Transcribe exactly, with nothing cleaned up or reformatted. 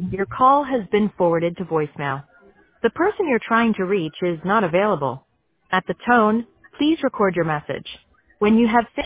Your call has been forwarded to voicemail. The person you're trying to reach is not available. At the tone, please record your message. When you have finished